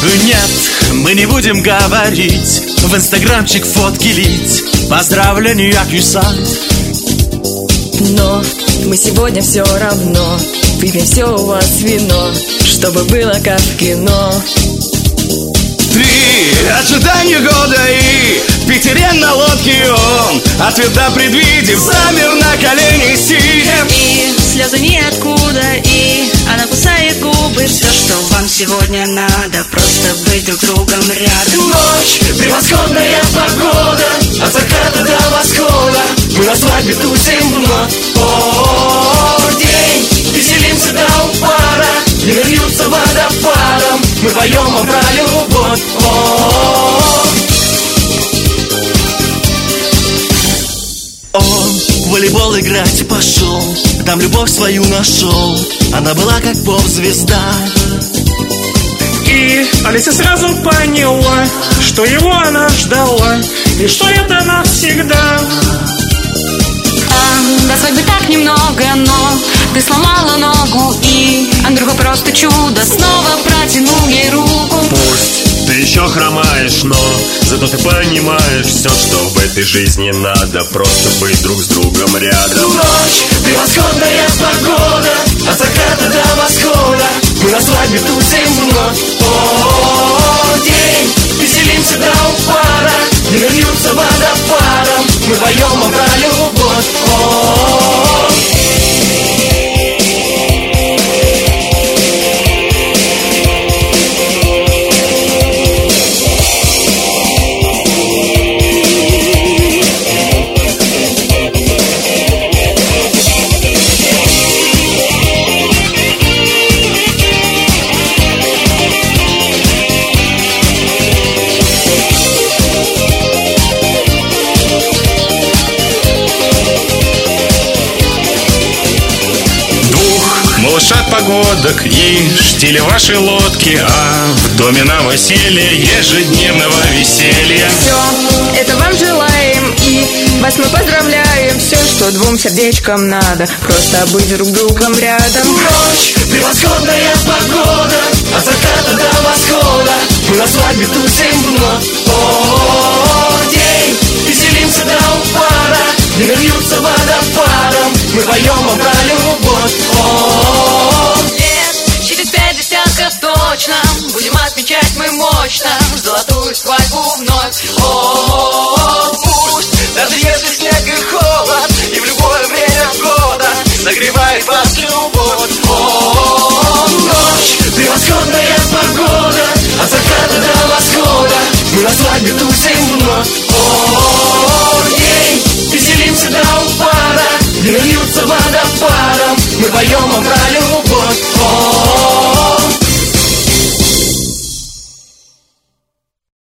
Нет, мы не будем говорить, в инстаграмчик фотки лить, поздравления писать. Но мы сегодня все равно выпьем все у вас вино, чтобы было как в кино. Три ожидания года и в Питере на лодке он, ответа предвидев, замер на колени сидя. И слезы ниоткуда, и она кусает губы. Все, что вам сегодня надо, просто быть друг другом рядом. Ночь, превосходная погода, от заката до восхода, мы на свадьбе тусим вновь. О, день, веселимся до упада, не льются водопадом, мы поем про любовь. Он в волейбол играть пошел, там любовь свою нашел, она была как поп-звезда. И Алиса сразу поняла, что его она ждала, и что это навсегда. До свадьбы так немного, но ты сломала ногу, и Андрюха просто чудо снова протянул ей руку. Пусть ты еще хромаешь, но зато ты понимаешь все, что в этой жизни надо, просто быть друг с другом рядом. Ночь, превосходная погода, от заката до восхода, мы на свадьбе тусим вновь. О, день, веселимся до упада, не льются водопадом, мы поем про любовь. Малышат погодок и штили ваши лодки, а в доме новоселье ежедневного веселья. Все, это вам желаем, и вас мы поздравляем. Все, что двум сердечкам надо, просто быть друг другом рядом. Ночь, превосходная погода, от заката до восхода, мы на свадьбе тусим вновь. О, день, веселимся до упада, не льются водопадом, мы поем про любовь. Лет через 5 десятков точно будем отмечать мы мощно золотую свадьбу вновь. О, пусть даже если снег и холод, и в любое время года согревает вас любовь. О, ночь, превосходная погода, от заката до восхода, мы на свадьбе тусим вновь.